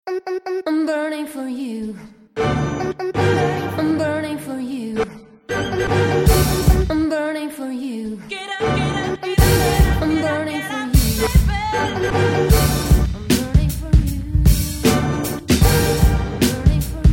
I'm burning for you. I'm burning for you. I'm burning for you. Get up, get up, get up. I'm burning for you. I'm burning for you. Burning for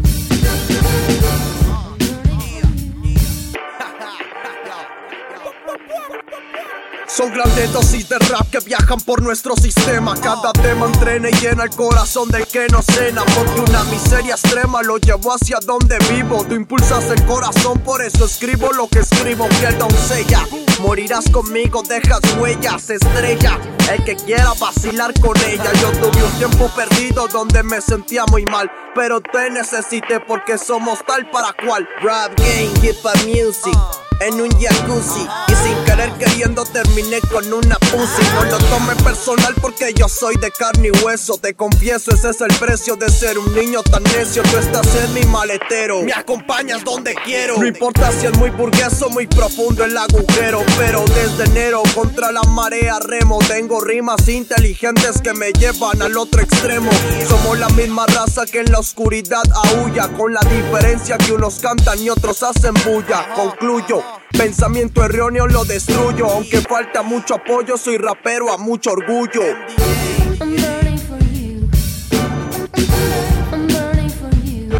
Son grandes dosis de rap que viajan por nuestro sistema. Cada tema entrena y llena el corazón del que no cena. Porque una miseria extrema lo llevó hacia donde vivo. Tú impulsas el corazón, por eso escribo lo que escribo. Fiel doncella, morirás conmigo, dejas huellas, estrella. El que quiera vacilar con ella. Yo tuve un tiempo perdido donde me sentía muy mal, pero te necesité porque somos tal para cual. Rap game, hip hop music, en un jacuzzi, y sin querer queriendo terminé con una pussy. No lo tome personal porque yo soy de carne y hueso. Te confieso, ese es el precio de ser un niño tan necio. Tú estás en mi maletero, me acompañas donde quiero. No importa si es muy burgués o muy profundo el agujero, pero desde enero contra la marea remo. Tengo rimas inteligentes que me llevan al otro extremo. Somos la misma raza que en la oscuridad aúlla, con la diferencia que unos cantan y otros hacen bulla. Concluyo, pensamiento erróneo lo destruyo. Aunque falta mucho apoyo, soy rapero a mucho orgullo. I'm burning for you. I'm burning for you.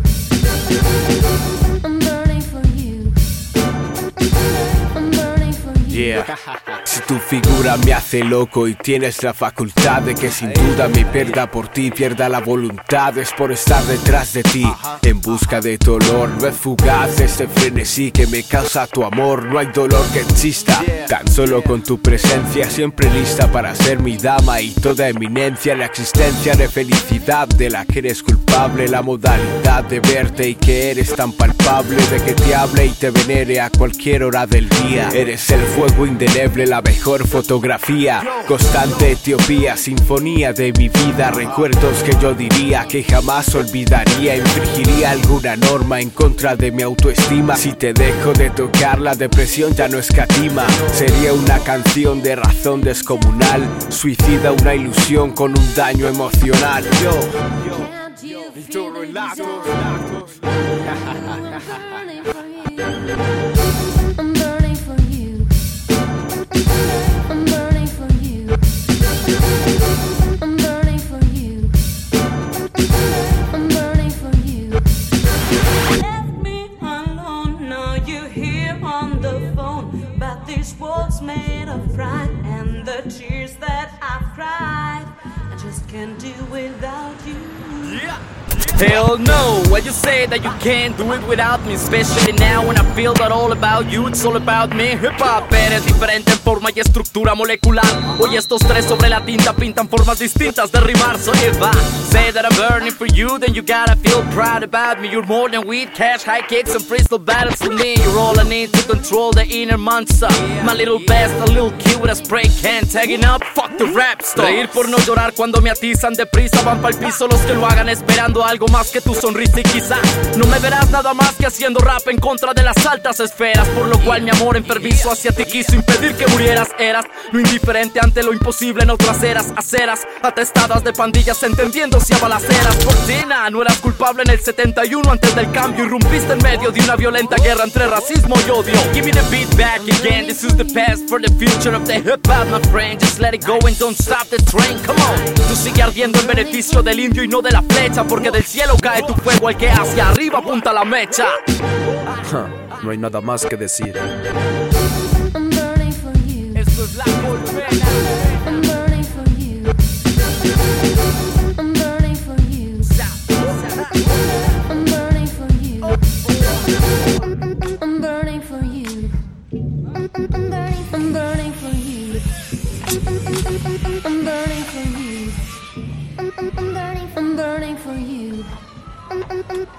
I'm burning for you. I'm burning for you. Yeah. Si tu figura me hace loco y tienes la facultad de que sin duda me pierda por ti, pierda la voluntad, es por estar detrás de ti, en busca de tu olor. No es fugaz este frenesí que me causa tu amor. No hay dolor que exista, tan solo con tu presencia, siempre lista para ser mi dama y toda eminencia. La existencia de felicidad de la que eres culpable, la modalidad de verte y que eres tan palpable, de que te hable y te venere a cualquier hora del día. Eres el fuego indeleble, la mejor fotografía, constante Etiopía, sinfonía de mi vida. Recuerdos que yo diría que jamás olvidaría. Infringiría alguna norma en contra de mi autoestima. Si te dejo de tocar, la depresión ya no escatima. Sería una canción de razón descomunal, suicida una ilusión con un daño emocional. Can't you feel the desire? I'm burning for you. I'm burning for you. I'm burning for you. I'm burning for you. Left me alone, now you're here on the phone. But this world's made of pride, and the tears that I've cried, I just can't do without you. Hell no, why you say that you can't do it without me? Especially now when I feel that all about you, it's all about me. Hip hop eres diferente en forma y estructura molecular. Hoy estos tres sobre la tinta pintan formas distintas de rimar. So if I say that I'm burning for you, then you gotta feel proud about me. You're more than weed, cash, high kicks and freestyle battles to me. You're all I need to control the inner monster. My little best, a little kid with a spray can. Tagging up, fuck the rap stuff. Reír por no llorar cuando me atizan deprisa. Van pa'l piso los que lo hagan esperando algo más que tu sonrisa, y quizá no me verás nada más que haciendo rap en contra de las altas esferas. Por lo cual mi amor enfermizo hacia ti quiso impedir que murieras. Eras lo indiferente ante lo imposible en otras eras. Aceras atestadas de pandillas entendiéndose a balaceras. Cortina, no eras culpable en el 71 antes del cambio. Irrumpiste en medio de una violenta guerra entre racismo y odio. Give me the beat back again, this is the past for the future of the hip hop, my friend. Just let it go and don't stop the train, come on. Tú sigue ardiendo en beneficio del indio y no de la flecha, porque del cielo cae tu fuego al que hacia arriba apunta la mecha. No hay nada más que decir. I'm burning for you. Esto es la colmena. I'm burning for you. I'm burning for you. I'm burning for you. I'm burning for you. I'm burning for you. I'm burning for you. I'm burning for you.